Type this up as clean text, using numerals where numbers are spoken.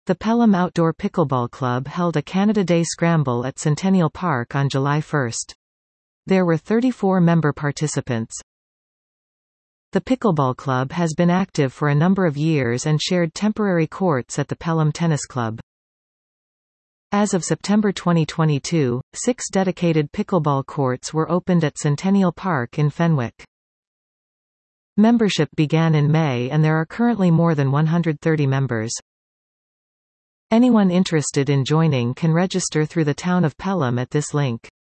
The Pelham Outdoor Pickleball Club held a Canada Day Scramble at Centennial Park on July 1. There were 34 member participants. The Pickleball Club has been active for a number of years and shared temporary courts at the Pelham Tennis Club. As of September 2022, 6 dedicated pickleball courts were opened at Centennial Park in Fenwick. Membership began in May and there are currently more than 130 members. Anyone interested in joining can register through the Town of Pelham at this link.